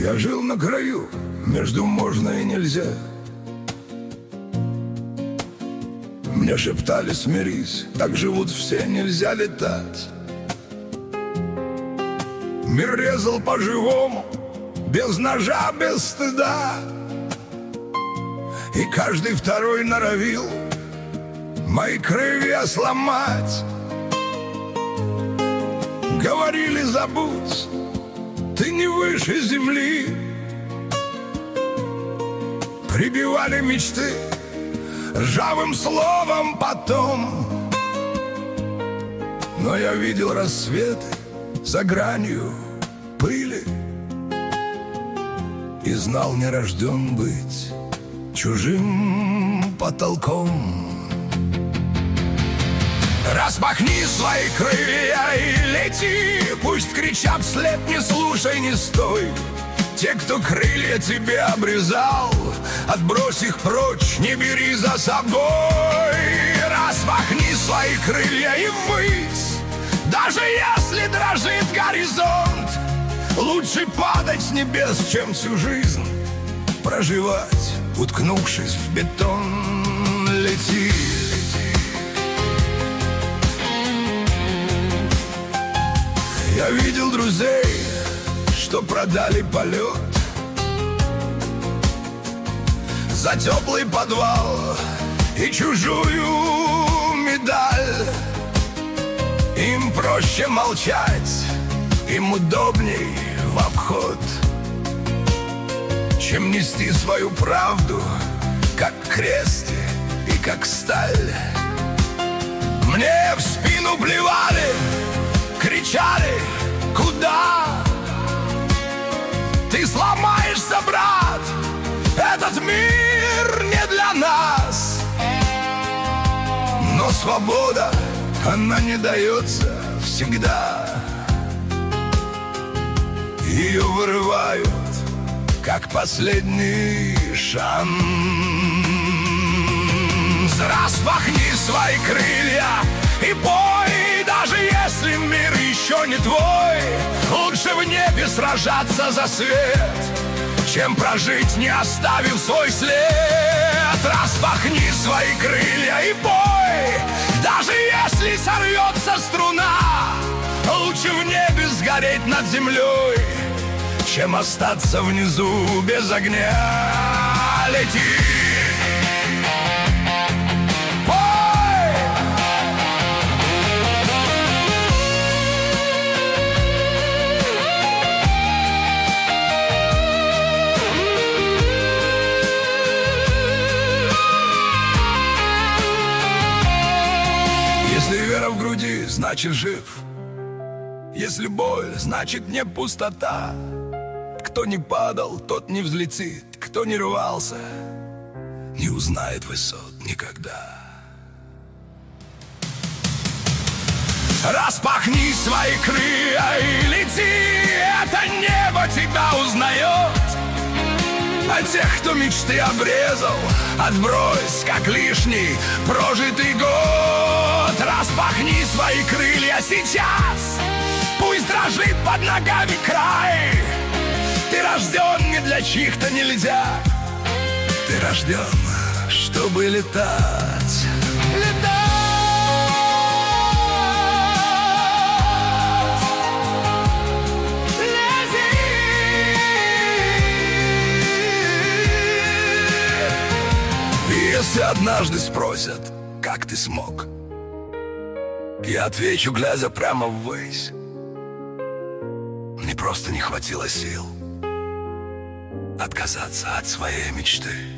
Я жил на краю, между можно и нельзя. Мне шептали: смирись, так живут все, нельзя летать. Мир резал по-живому, без ножа, без стыда. И каждый второй норовил мои крылья сломать. Говорили: забудь, ты не выше земли. Прибивали мечты ржавым словом потом. Но я видел рассветы за гранью пыли и знал, не рожден быть чужим потолком. Распахни свои крылья и лети, пусть кричат вслед: не слушай, не стой. Те, кто крылья тебе обрезал, отбрось их прочь, не бери за собой. Распахни свои крылья и ввысь, даже если дрожит горизонт. Лучше падать с небес, чем всю жизнь проживать, уткнувшись в бетон. Лети, лети. Я видел друзей, что продали полет за теплый подвал и чужую медаль. Им проще молчать, им удобней в обход, чем нести свою правду, как крест и как сталь. Мне в спину плевали, кричали: куда? Ты сломаешься, брат, этот мир не для нас. Но свобода, она не дается всегда. Ее вырывают, как последний шанс. Распахни свои крылья и пой, даже если мир еще не твой. Лучше в небе сражаться за свет, чем прожить, не оставив свой след. Распахни свои крылья и пой, даже если сорвется струна. Лучше в небе сгореть над землей, чем остаться внизу без огня. Лети, пой. Если вера в груди, значит жив. Если боль, значит не пустота. Кто не падал, тот не взлетит. Кто не рвался, не узнает высот никогда. Распахни свои крылья и лети, это небо тебя узнает. А тех, кто мечты обрезал, отбрось, как лишний прожитый год. Распахни свои крылья сейчас, пусть дрожит под ногами край. Ты рожден не для чьих-то нельзя, ты рожден, чтобы летать. Летать. Если однажды спросят, как ты смог, я отвечу, глядя прямо ввысь: мне просто не хватило сил отказаться от своей мечты.